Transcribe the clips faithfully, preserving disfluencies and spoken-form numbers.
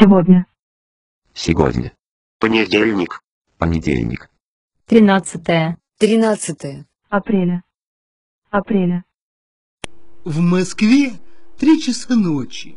Сегодня. Сегодня. Понедельник. Понедельник. Тринадцатое. Тринадцатое. Апреля. Апреля. В Москве три часа ночи.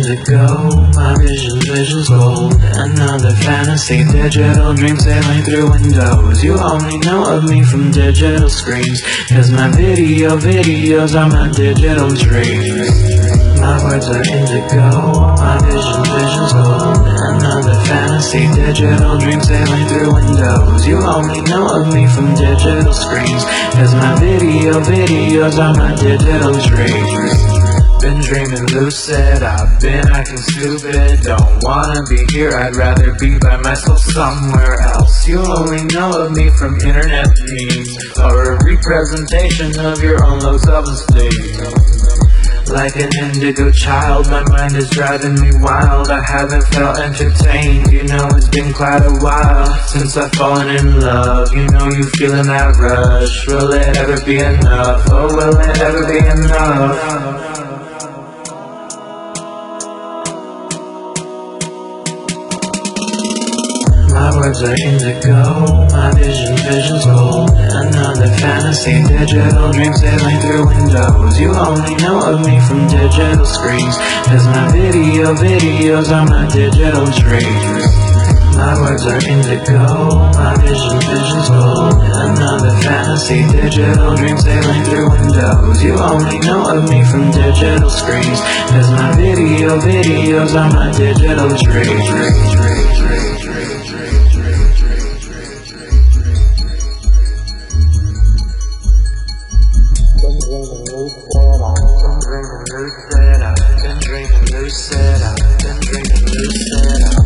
indigo, my vision, vision's gold. Another fantasy, digital dream sailing through windows. You only know of me from digital screens, cause my video, videos are my digital dreams. My words are indigo, my vision, vision's gold. Another fantasy, digital dream sailing through windows. You only know of me from digital screens, cause my video, videos are my digital dreams. Been dreaming lucid, I've been acting stupid. Don't wanna be here, I'd rather be by myself somewhere else. You only know of me from internet memes, or a representation of your own low self-esteem. Like an indigo child, my mind is driving me wild. I haven't felt entertained, you know it's been quite a while since I've fallen in love. You know you feeling that rush, will it ever be enough? Oh, will it ever be enough? My words are indigo, my vision, vision's gold. Another fantasy, digital dream sailing through windows. You only know of me from digital screens, cause my video, videos are my digital dreams. My words are indigo, my vision, vision's gold. Another fantasy, digital dream sailing through windows. You only know of me from digital screens, cause my video, videos are my digital dreams. Been dreaming lucid, I've been dreaming lucid, I've been dreaming lucid.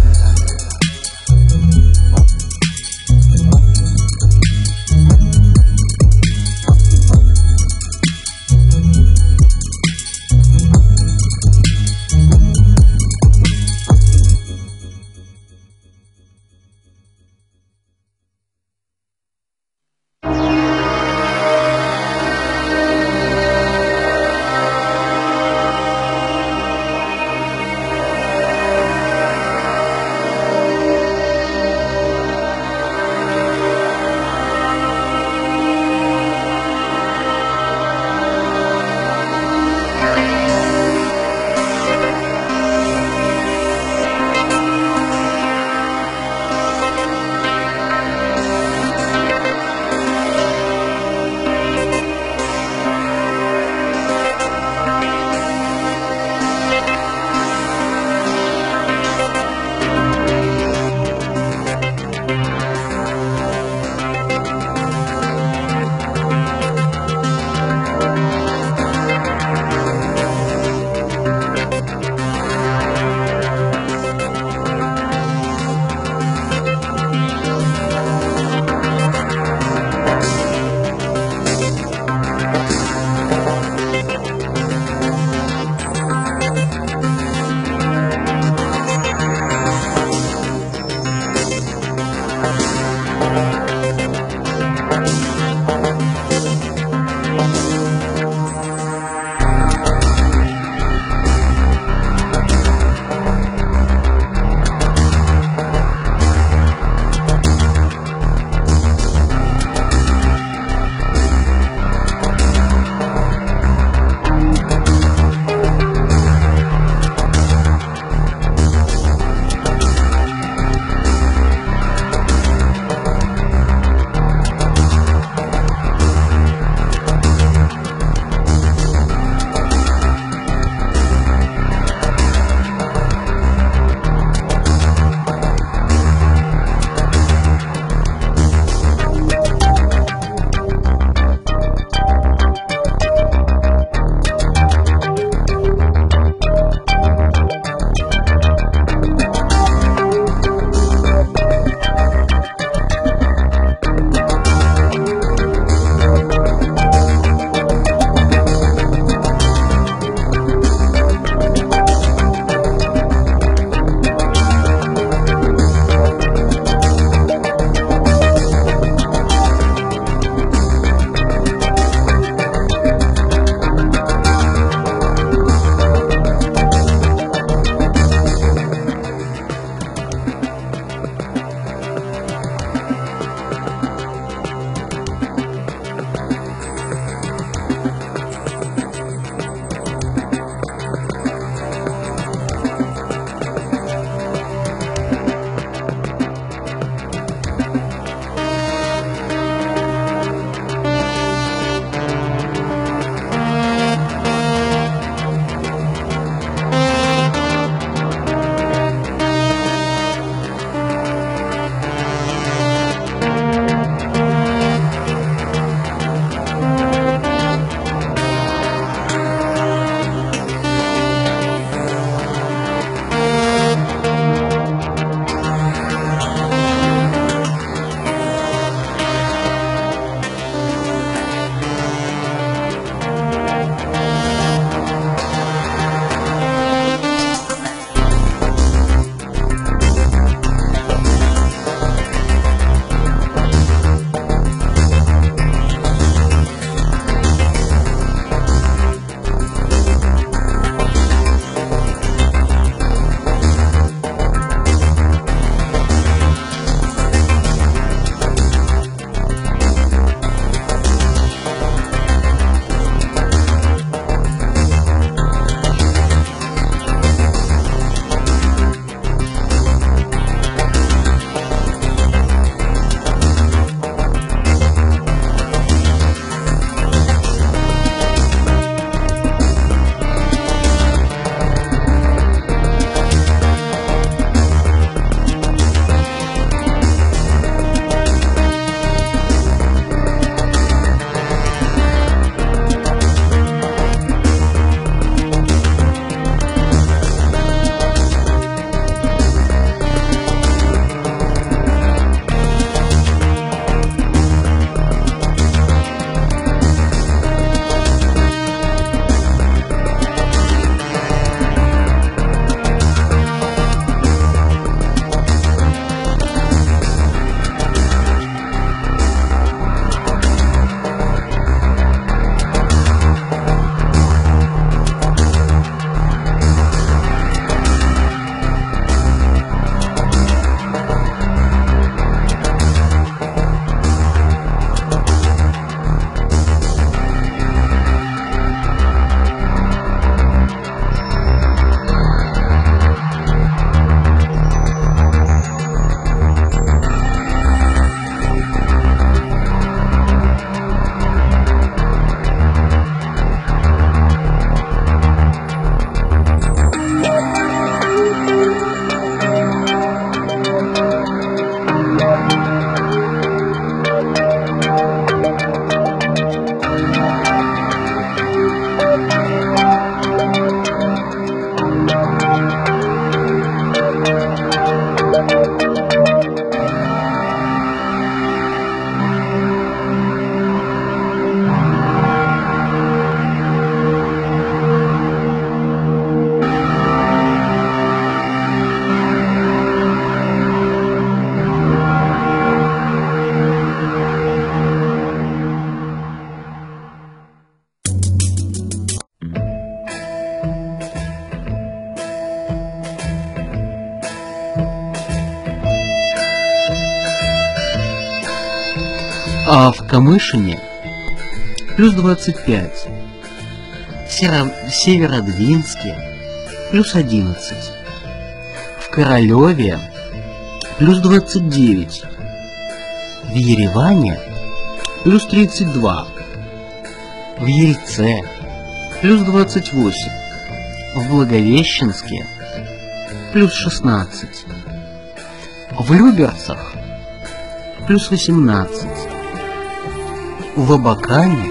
А в Камышине плюс двадцать пять. В Серо... Северодвинске плюс одиннадцать. В Королеве плюс двадцать девять. В Ереване плюс тридцать два. В Ельце плюс двадцать восемь. В Благовещенске плюс шестнадцать. В Люберцах плюс восемнадцать. В Абакане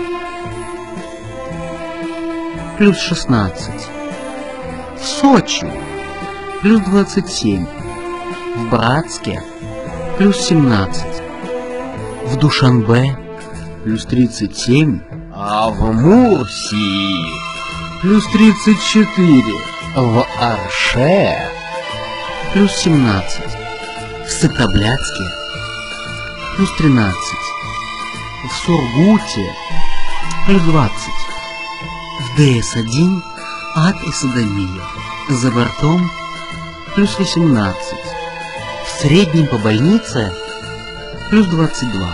плюс шестнадцать. В Сочи плюс двадцать семь. В Братске плюс семнадцать. В Душанбе плюс тридцать семь. А в Мурсии плюс тридцать четыре. В Арше плюс семнадцать. В Сыктывкаре плюс тринадцать. В Сургуте плюс двадцать. В Дэ Эс один ад и содомия. За бортом плюс восемнадцать. В среднем по больнице плюс двадцать два.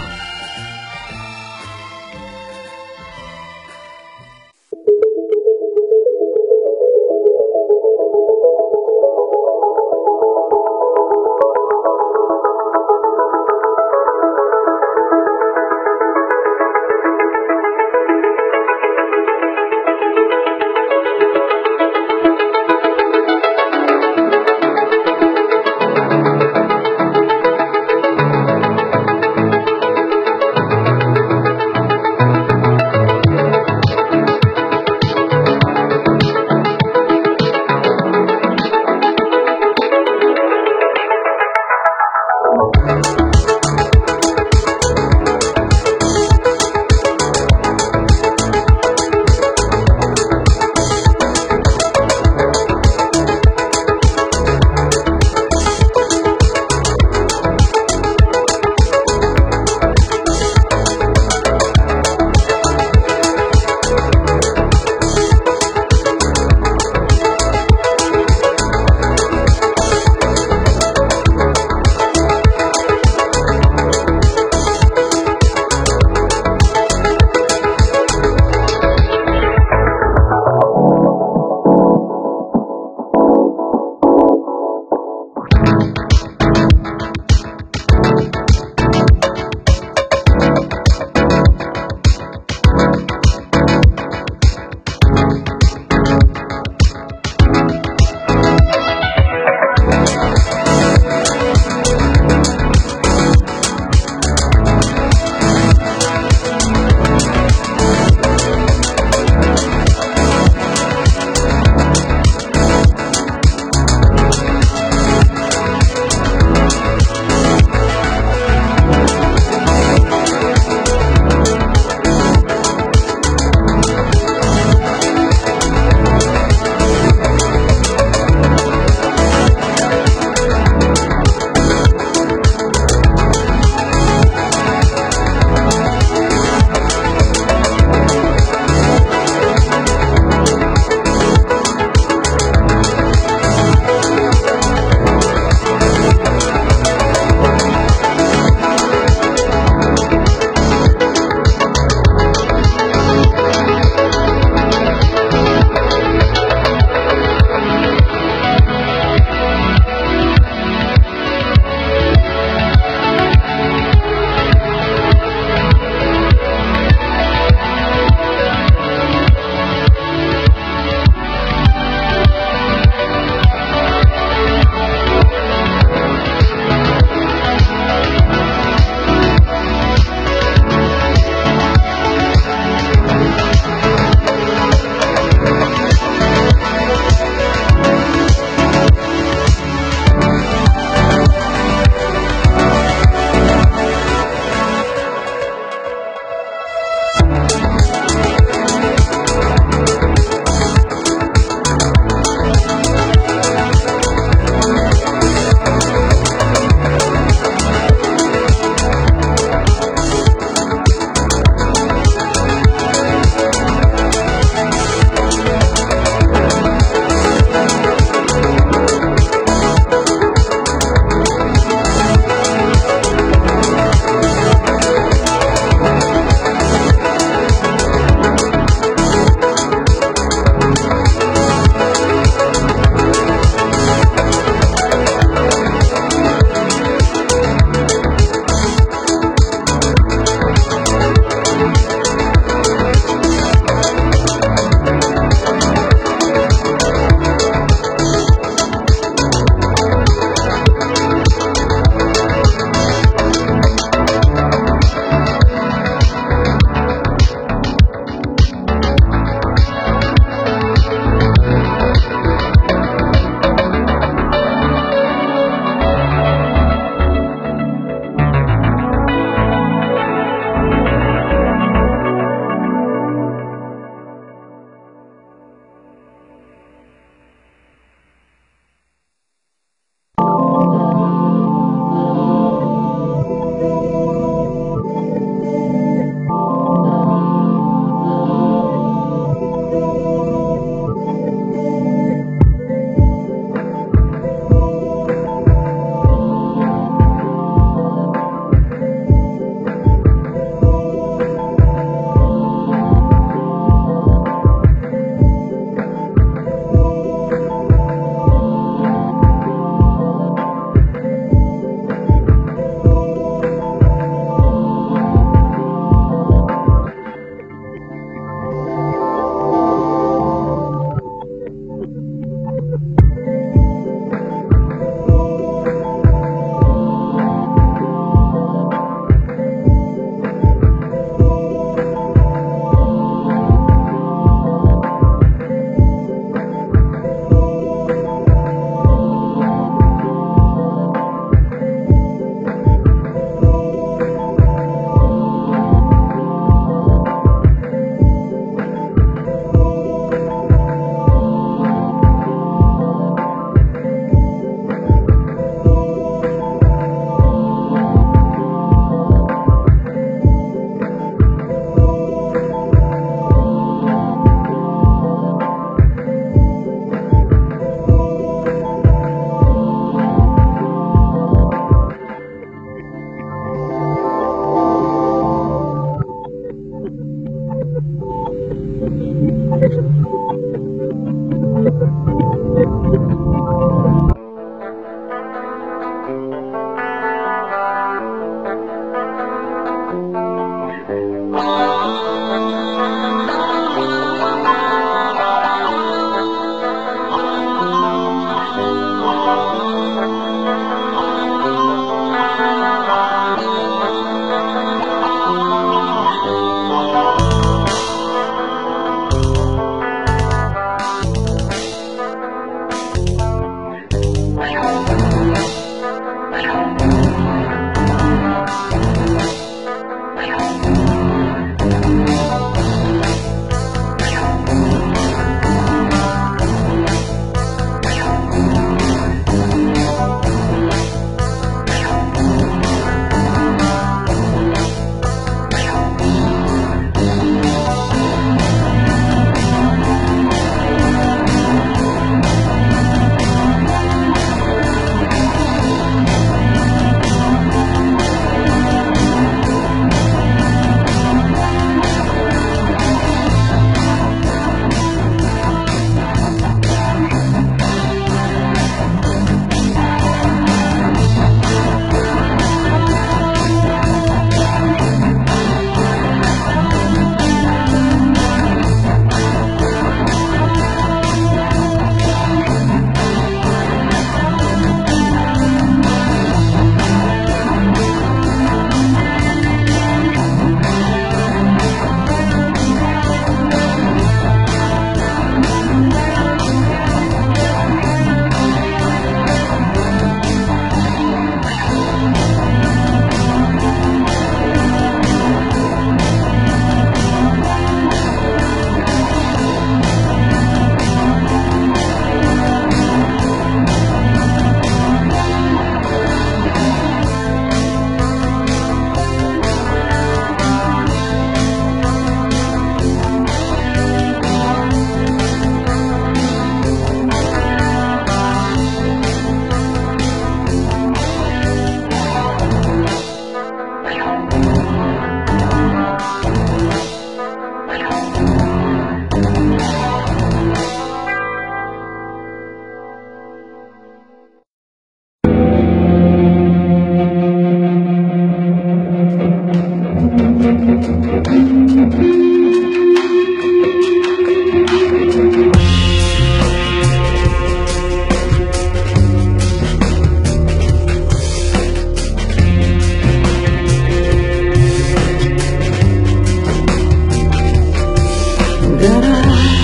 Гора,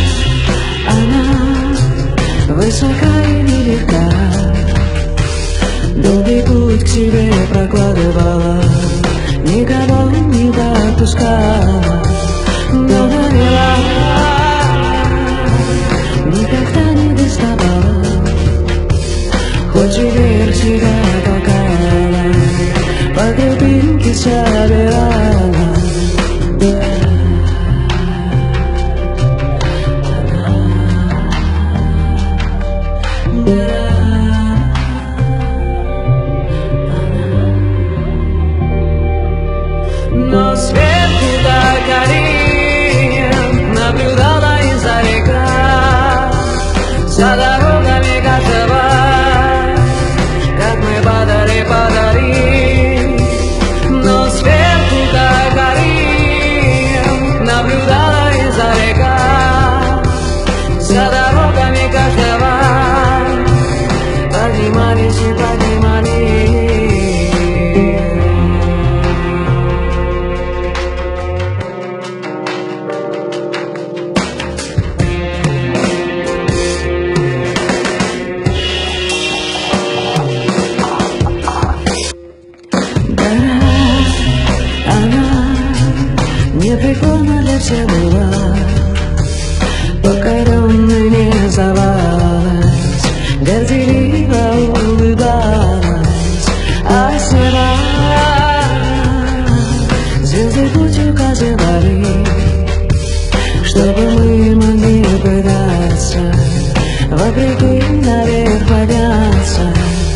она высока и нелегка, долгий путь к себе прокладывала, никого не допускала, но навела, никогда не доставала, хоть и верь себя какая, по крупинке собирала. Но сверху до гори наблюдала издалека за дорогами каждого, как мы падали, падали. Но сверху до гори наблюдала издалека за дорогами каждого, поднимались и поднимались. Непреклонна для всех была, покоренной не сдавалась, горделиво улыбалась, а с неба звезды путь указывали, чтобы мы могли пытаться вопреки наверх подняться.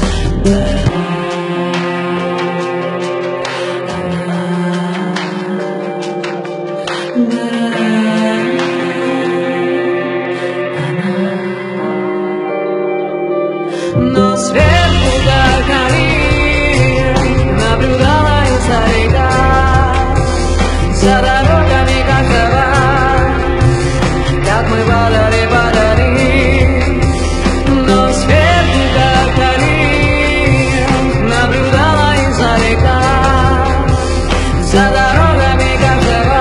Но сверху до гори наблюдала издалека за дорогами каждого, как мы падали, падали. Но сверху до гори наблюдала издалека за дорогами каждого,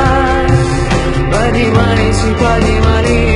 поднимались и поднимались.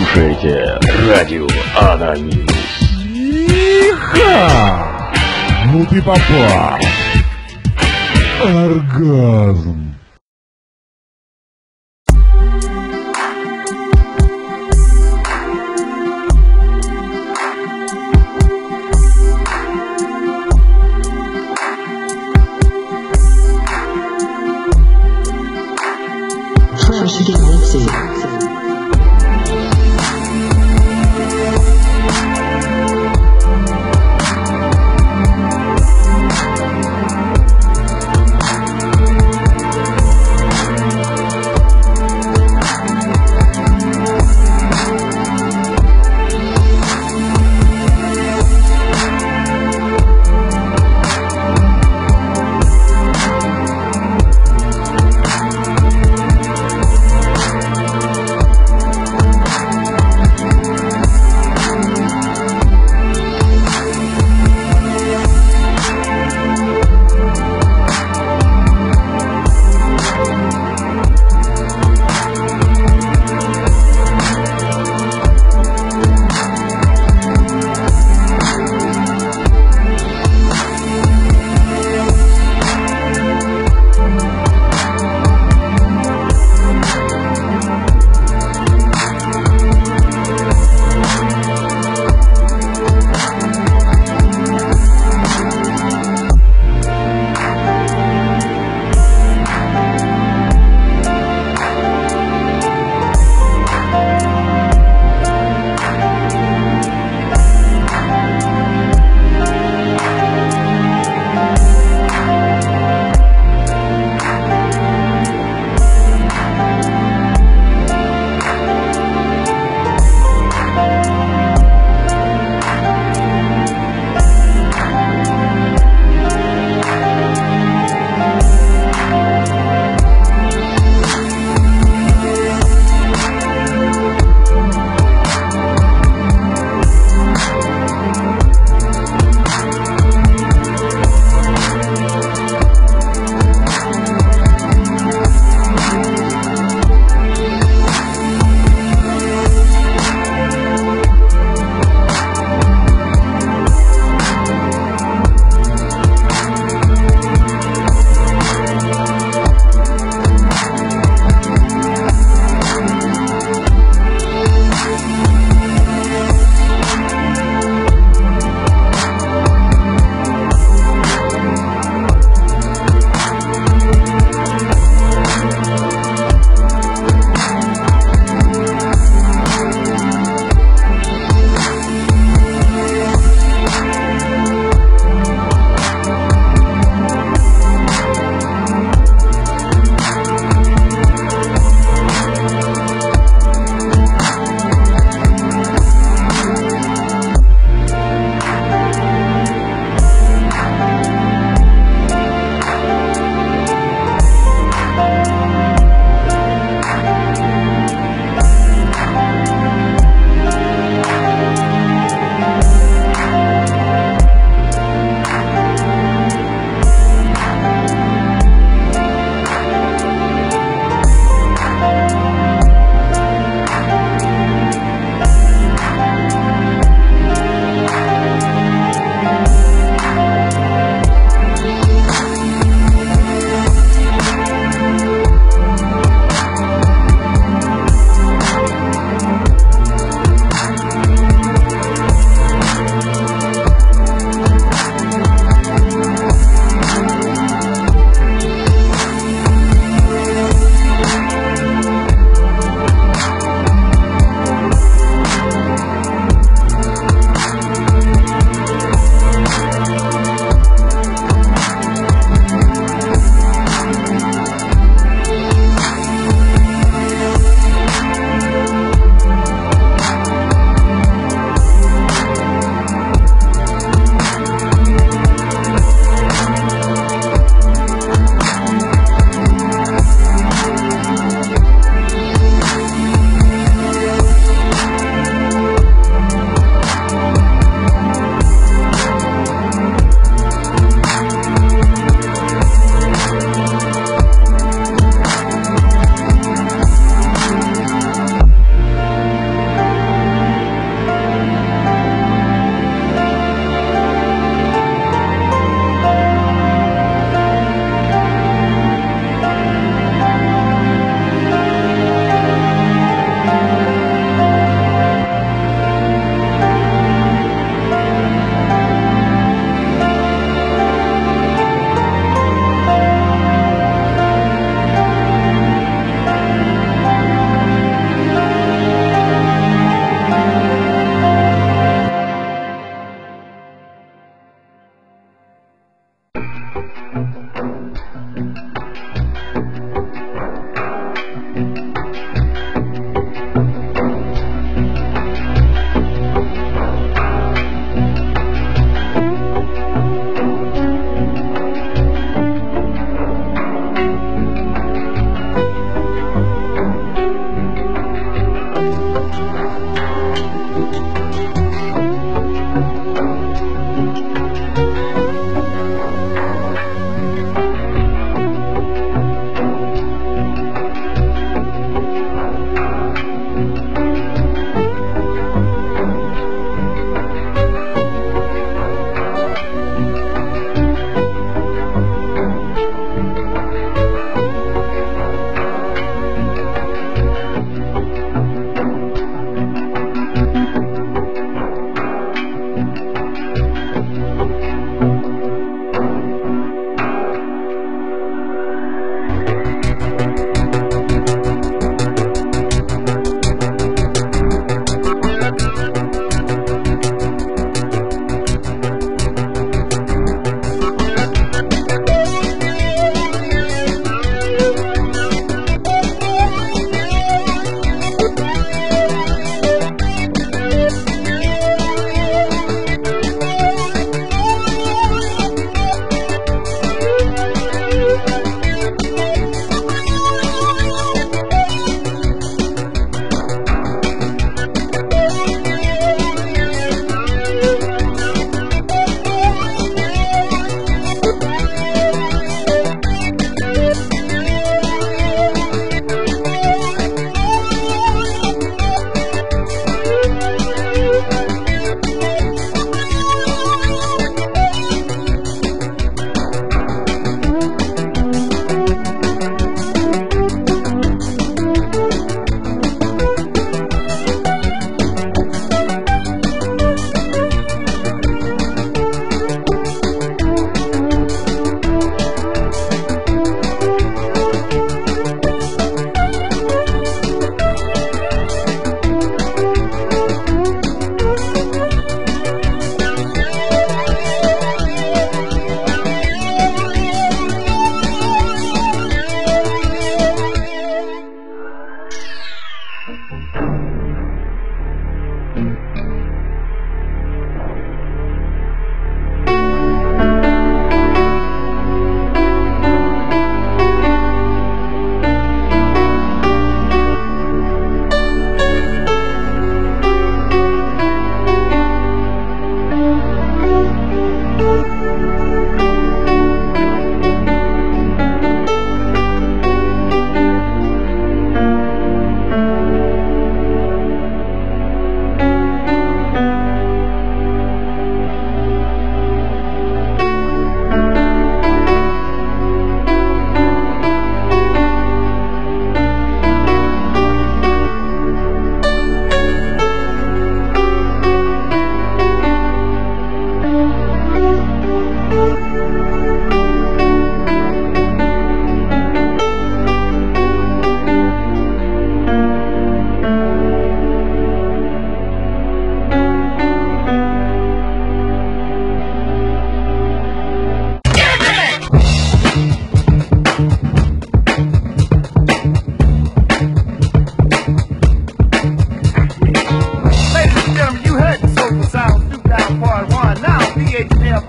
слушаете радио Анонимус. Иха! Ну ты попал! Оргазм! Fresh Galaxy.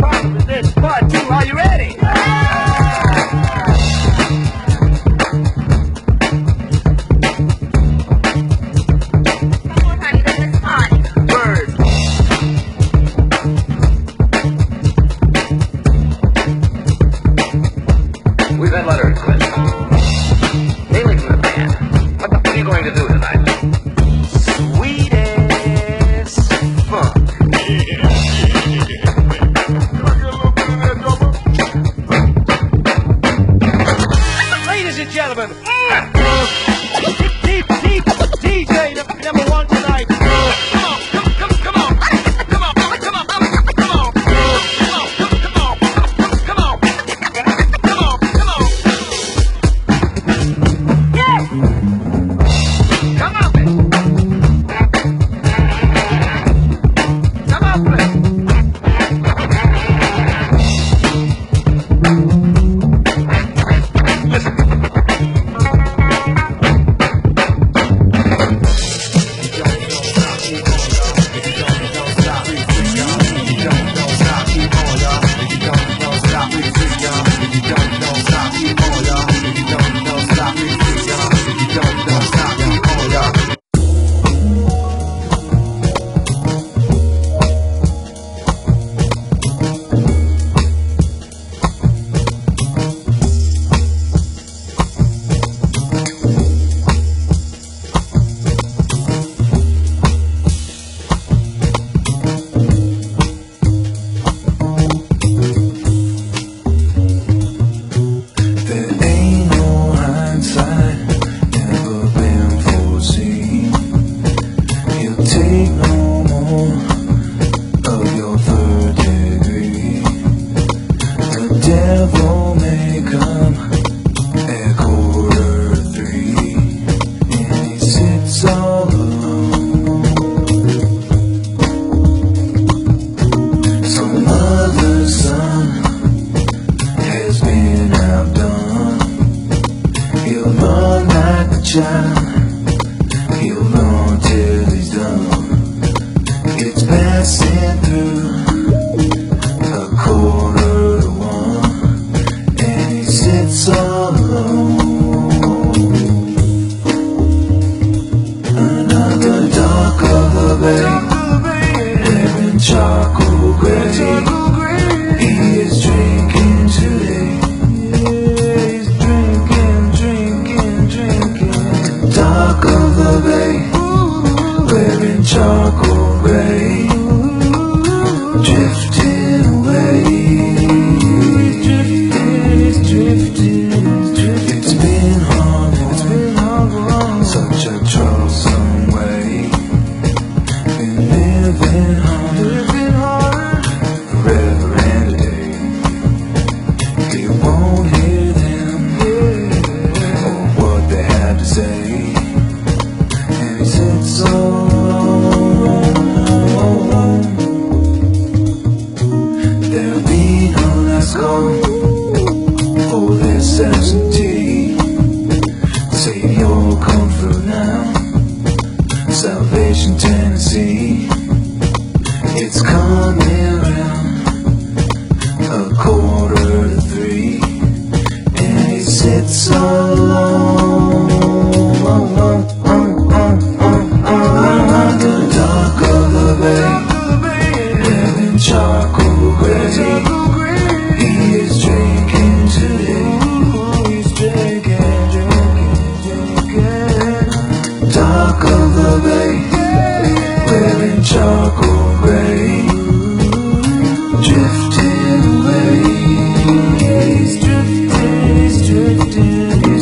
problem with this part two. Are you ready? We've had letters, Clint. Mainly from the band. What the fuck are you going to do tonight? Sweet ass funk. Ladies and gentlemen, D J number one tonight. Come on, come, come, come on, come on, come on, come on, come on, come on, come on, come on, come on, come on. Yeah. Come on, man. Come on, man. Listen. He'll run till he's done. It's passing through a quarter to one, and he sits all alone. Another dock of the bay, wearing charcoal gray. He is drinking today. Dock of the bay, wearing charcoal gray, drifting away. He's drifting, he's drifting. It's been hard, it's been hard, such a troublesome way. Been living hard, living hard, forever and a day. You won't hear them, or what they have to say. It's so long. There'll be no last call for this absentee. Save your comfort now. Salvation, Tennessee. It's coming round a quarter to three, and he sits alone. Charcoal gray, he is drinking today. He's drinking, drinking, drinking. Dock of the bay, wearing charcoal gray, drifting away. He's drifting, he's drifting, he's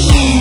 you.